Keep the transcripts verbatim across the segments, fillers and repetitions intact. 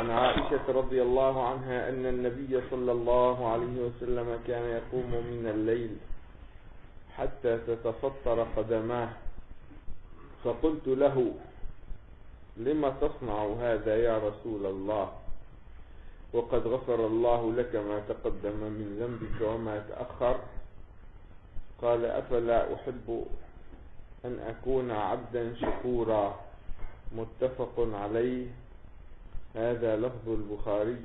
عن عائشة رضي الله عنها أن النبي صلى الله عليه وسلم كان يقوم من الليل حتى تتفطر قدماه، فقلت له: لما تصنع هذا يا رسول الله، وقد غفر الله لك ما تقدم من ذنبك وما تأخر؟ قال: أفلا أحب أن أكون عبدا شكورا. متفق عليه. هذا لفظ البخاري،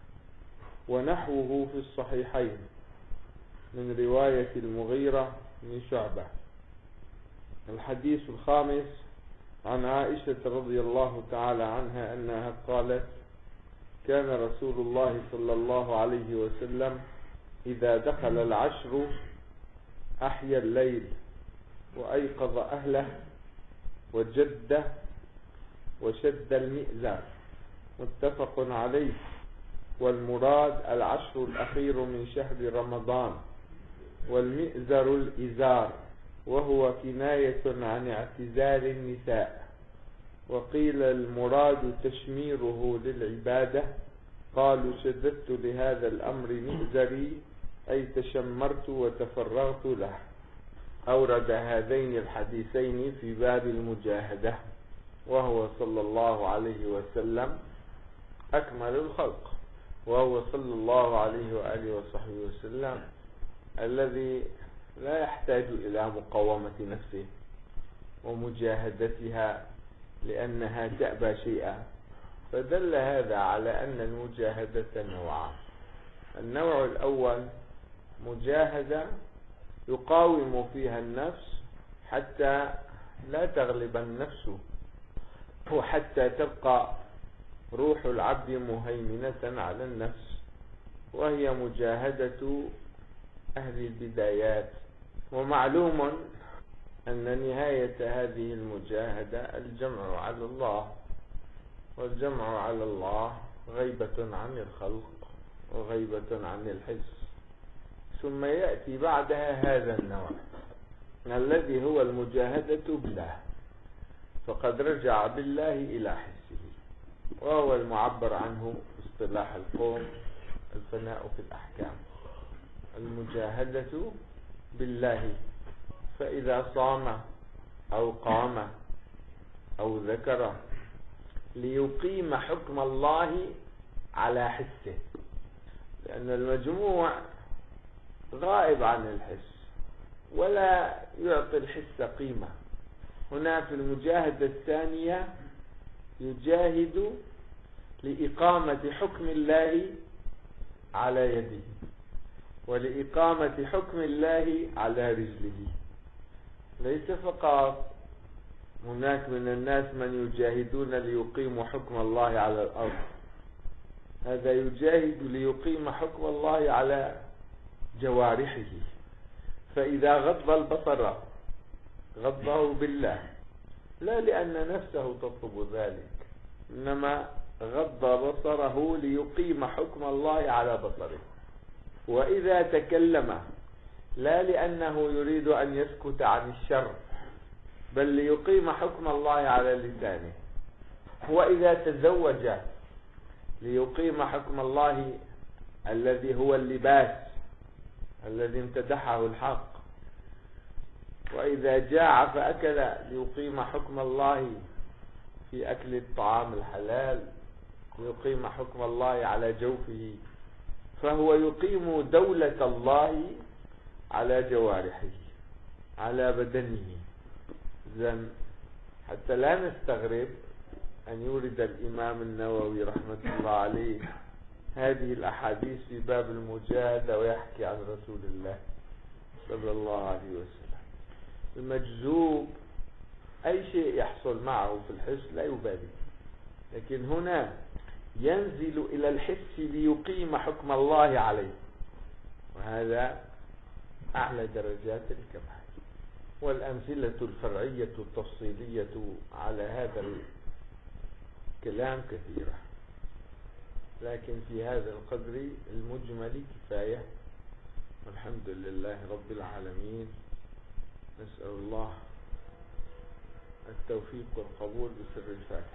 ونحوه في الصحيحين من رواية المغيرة بن شعبة. الحديث الخامس عن عائشة رضي الله تعالى عنها أنها قالت: كان رسول الله صلى الله عليه وسلم إذا دخل العشر أحيا الليل وأيقظ أهله وجد وشد المئزر. متفق عليه. والمراد العشر الأخير من شهر رمضان، والمئزر الإزار، وهو كناية عن اعتزال النساء. وقيل المراد تشميره للعبادة، قالوا: شددت لهذا الأمر مئزري، أي تشمرت وتفرغت له. أورد هذين الحديثين في باب المجاهدة، وهو صلى الله عليه وسلم أكمل الخلق، وهو صلى الله عليه وآله وصحبه وسلم الذي لا يحتاج إلى مقاومة نفسه ومجاهدتها لأنها تأبى شيئا. فدل هذا على أن المجاهدة نوعان: النوع الأول مجاهدة يقاوم فيها النفس حتى لا تغلب النفس، وحتى تبقى روح العبد مهيمنة على النفس، وهي مجاهدة أهل البدايات. ومعلوم أن نهاية هذه المجاهدة الجمع على الله، والجمع على الله غيبة عن الخلق وغيبة عن الحس. ثم يأتي بعدها هذا النوع الذي هو المجاهدة بالله، فقد رجع بالله إلى حسه، وهو المعبر عنه اصطلاح القوم الفناء في الأحكام. المجاهدة بالله، فإذا صام أو قام أو ذكر ليقيم حكم الله على حسه، لأن المجموع غائب عن الحس ولا يعطي الحس قيمة. هنا في المجاهدة الثانية يجاهد لإقامة حكم الله على يده، ولإقامة حكم الله على رجله. ليس فقط هناك من الناس من يجاهدون ليقيموا حكم الله على الأرض، هذا يجاهد ليقيم حكم الله على جوارحه. فإذا غض البصر غضه بالله، لا لأن نفسه تطلب ذلك، إنما غض بصره ليقيم حكم الله على بصره. وإذا تكلم لا لأنه يريد أن يسكت عن الشر، بل ليقيم حكم الله على لسانه. وإذا تزوج ليقيم حكم الله الذي هو اللباس الذي امتدحه الحق. وإذا جاع فأكل ليقيم حكم الله في أكل الطعام الحلال، ليقيم حكم الله على جوفه. فهو يقيم دولة الله على جوارحه، على بدنه. إذن حتى لا نستغرب أن يورد الإمام النووي رحمة الله عليه هذه الأحاديث في باب المجاهدة ويحكي عن رسول الله صلى الله عليه وسلم. المجذوب أي شيء يحصل معه في الحس لا يبالي، لكن هنا ينزل إلى الحس ليقيم حكم الله عليه، وهذا أعلى درجات الكمال. والأمثلة الفرعية التفصيلية على هذا الكلام كثيرة، لكن في هذا القدر المجمل كفاية. والحمد لله رب العالمين. نسأل الله التوفيق والقبول بسر الفاتحة.